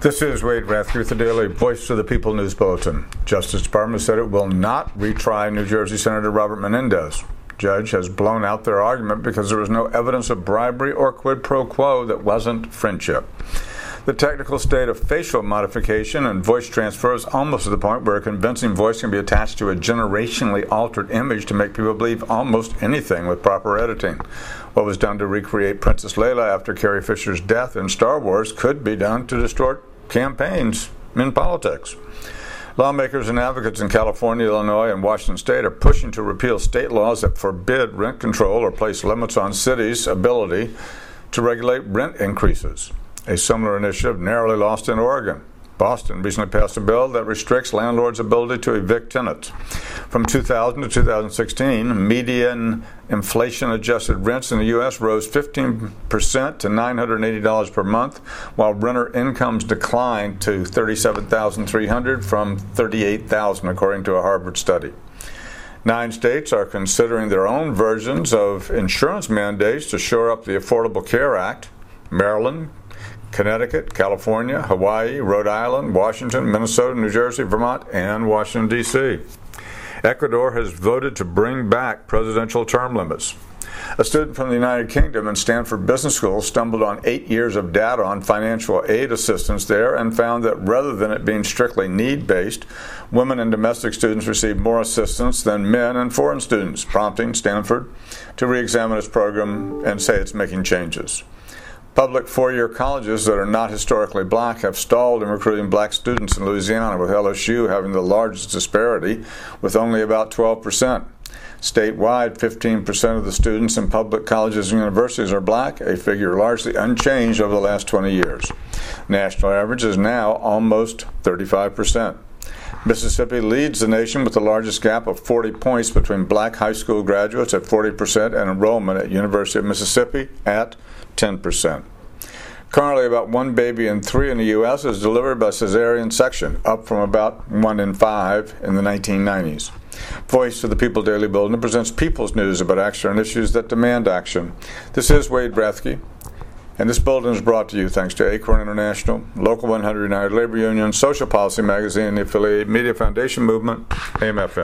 This is Wade Rathke with the Daily Voice of the People News Bulletin. Justice Department said it will not retry New Jersey Senator Robert Menendez. Judge has blown out their argument because there was no evidence of bribery or quid pro quo that wasn't friendship. The technical state of facial modification and voice transfer is almost to the point where a convincing voice can be attached to a generationally altered image to make people believe almost anything with proper editing. What was done to recreate Princess Leia after Carrie Fisher's death in Star Wars could be done to distort campaigns in politics. Lawmakers and advocates in California, Illinois, and Washington State are pushing to repeal state laws that forbid rent control or place limits on cities' ability to regulate rent increases. A similar initiative narrowly lost in Oregon. Boston recently passed a bill that restricts landlords' ability to evict tenants. From 2000 to 2016, median inflation-adjusted rents in the U.S. rose 15% to $980 per month, while renter incomes declined to $37,300 from $38,000, according to a Harvard study. 9 states are considering their own versions of insurance mandates to shore up the Affordable Care Act. Maryland, Connecticut, California, Hawaii, Rhode Island, Washington, Minnesota, New Jersey, Vermont, and Washington, D.C. Ecuador has voted to bring back presidential term limits. A student from the United Kingdom in Stanford Business School stumbled on 8 years of data on financial aid assistance there and found that rather than it being strictly need-based, women and domestic students received more assistance than men and foreign students, prompting Stanford to re-examine its program and say it's making changes. Public four-year colleges that are not historically black have stalled in recruiting black students in Louisiana, with LSU having the largest disparity, with only about 12%. Statewide, 15% of the students in public colleges and universities are black, a figure largely unchanged over the last 20 years. National average is now almost 35%. Mississippi leads the nation with the largest gap of 40 points between black high school graduates at 40% and enrollment at University of Mississippi at 10%. Currently, about 1 baby in 3 in the U.S. is delivered by cesarean section, up from about 1 in 5 in the 1990s. Voice of the People Daily Bulletin presents people's news about action on issues that demand action. This is Wade Rathke, and this bulletin is brought to you thanks to Acorn International, Local 100 United Labor Union, Social Policy Magazine, the Affiliated Media Foundation Movement, AM/FM.